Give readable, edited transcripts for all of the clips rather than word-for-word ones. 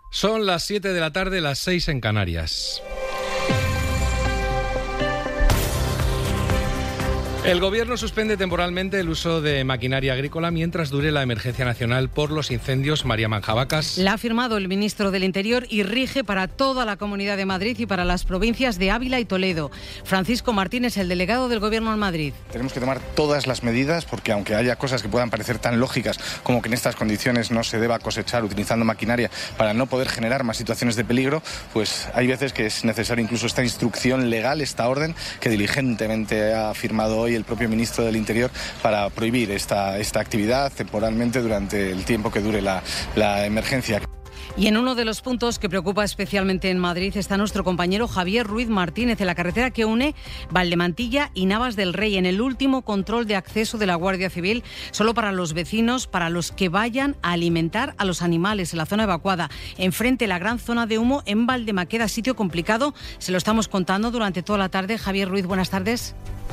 Son las 7 de la tarde, las 6 en Canarias. El Gobierno suspende temporalmente el uso de maquinaria agrícola mientras dure la emergencia nacional por los incendios. María Manjabacas. La ha firmado el ministro del Interior y rige para toda la Comunidad de Madrid y para las provincias de Ávila y Toledo. Francisco Martínez, el delegado del Gobierno en Madrid. Tenemos que tomar todas las medidas porque aunque haya cosas que puedan parecer tan lógicas como que en estas condiciones no se deba cosechar utilizando maquinaria para no poder generar más situaciones de peligro, pues hay veces que es necesario incluso esta instrucción legal, esta orden que diligentemente ha firmado hoy el propio ministro del Interior para prohibir esta actividad temporalmente durante el tiempo que dure la emergencia. Y en uno de los puntos que preocupa especialmente en Madrid está nuestro compañero Javier Ruiz Martínez, en la carretera que une Valdemantilla y Navas del Rey, en el último control de acceso de la Guardia Civil, solo para los vecinos, para los que vayan a alimentar a los animales en la zona evacuada. Enfrente la gran zona de humo en Valdemaqueda, sitio complicado. Se lo estamos contando durante toda la tarde. Javier Ruiz, buenas tardes.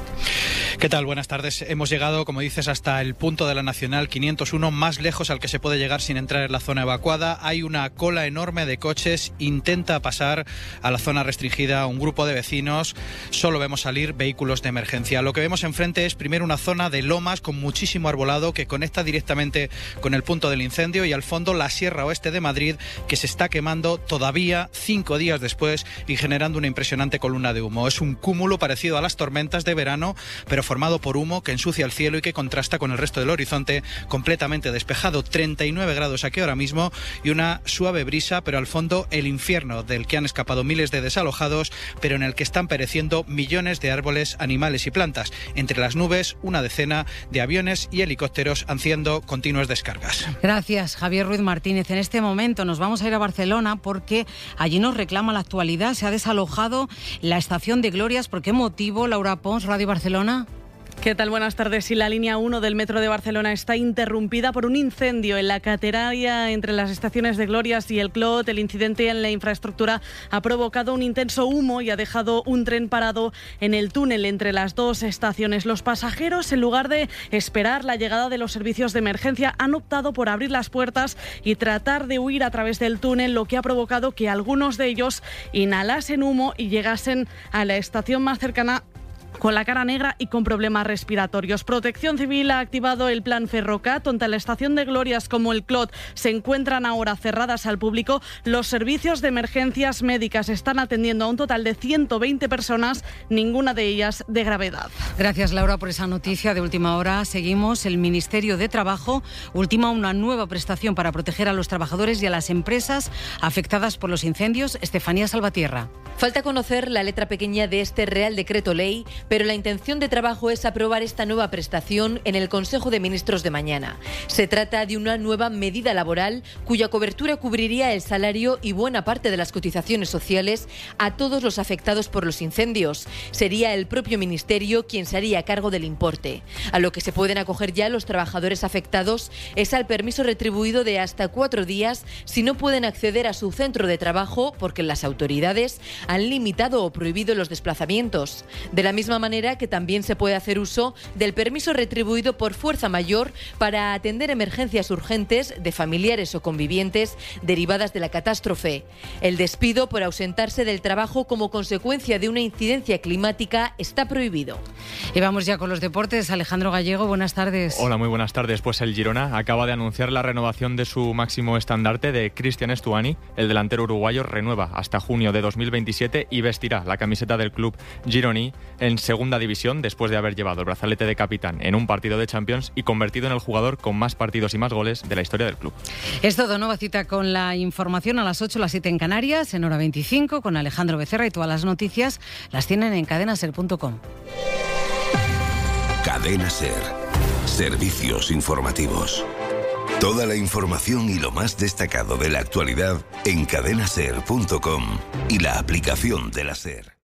¿Qué tal? Buenas tardes. Hemos llegado, como dices, hasta el punto de la Nacional 501, más lejos al que se puede llegar sin entrar en la zona evacuada. Hay una cola enorme de coches, intenta pasar a la zona restringida un grupo de vecinos, solo vemos salir vehículos de emergencia. Lo que vemos enfrente es primero una zona de lomas con muchísimo arbolado que conecta directamente con el punto del incendio y al fondo la Sierra Oeste de Madrid, que se está quemando todavía 5 días después y generando una impresionante columna de humo. Es un cúmulo parecido a las tormentas de verano, pero formado por humo que ensucia el cielo y que contrasta con el resto del horizonte completamente despejado. 39 grados aquí ahora mismo y una suave brisa, pero al fondo el infierno del que han escapado miles de desalojados, pero en el que están pereciendo millones de árboles, animales y plantas. Entre las nubes, una decena de aviones y helicópteros haciendo continuas descargas. Gracias, Javier Ruiz Martínez. En este momento nos vamos a ir a Barcelona porque allí nos reclama la actualidad. Se ha desalojado la estación de Glorias. ¿Por qué motivo, Laura Pons, Radio Barcelona? ¿Qué tal? Buenas tardes. Sí, la línea 1 del metro de Barcelona está interrumpida por un incendio en la catenaria entre las estaciones de Glorias y el Clot. El incidente en la infraestructura ha provocado un intenso humo y ha dejado un tren parado en el túnel entre las dos estaciones. Los pasajeros, en lugar de esperar la llegada de los servicios de emergencia, han optado por abrir las puertas y tratar de huir a través del túnel, lo que ha provocado que algunos de ellos inhalasen humo y llegasen a la estación más cercana con la cara negra y con problemas respiratorios. Protección Civil ha activado el plan Ferrocat. Tanto la estación de Glorias como el Clot se encuentran ahora cerradas al público. Los servicios de emergencias médicas están atendiendo a un total de 120 personas, ninguna de ellas de gravedad. Gracias, Laura, por esa noticia de última hora. Seguimos. El Ministerio de Trabajo ultima una nueva prestación para proteger a los trabajadores y a las empresas afectadas por los incendios. Estefanía Salvatierra. Falta conocer la letra pequeña de este Real Decreto Ley, pero la intención de trabajo es aprobar esta nueva prestación en el Consejo de Ministros de mañana. Se trata de una nueva medida laboral cuya cobertura cubriría el salario y buena parte de las cotizaciones sociales a todos los afectados por los incendios. Sería el propio Ministerio quien se haría cargo del importe. A lo que se pueden acoger ya los trabajadores afectados es al permiso retribuido de hasta 4 días si no pueden acceder a su centro de trabajo porque las autoridades han limitado o prohibido los desplazamientos. De la misma manera que también se puede hacer uso del permiso retribuido por fuerza mayor para atender emergencias urgentes de familiares o convivientes derivadas de la catástrofe. El despido por ausentarse del trabajo como consecuencia de una incidencia climática está prohibido. Y vamos ya con los deportes. Alejandro Gallego, buenas tardes. Hola, muy buenas tardes. Pues el Girona acaba de anunciar la renovación de su máximo estandarte, de Cristian Stuani. El delantero uruguayo renueva hasta junio de 2027 y vestirá la camiseta del club gironí en segunda división después de haber llevado el brazalete de capitán en un partido de Champions y convertido en el jugador con más partidos y más goles de la historia del club. Es todo. Nueva cita con la información a las 8, las 7 en Canarias, en hora 25, con Alejandro Becerra, y todas las noticias las tienen en cadenaser.com. Cadena Ser. Servicios informativos. Toda la información y lo más destacado de la actualidad en cadenaser.com y la aplicación de la SER.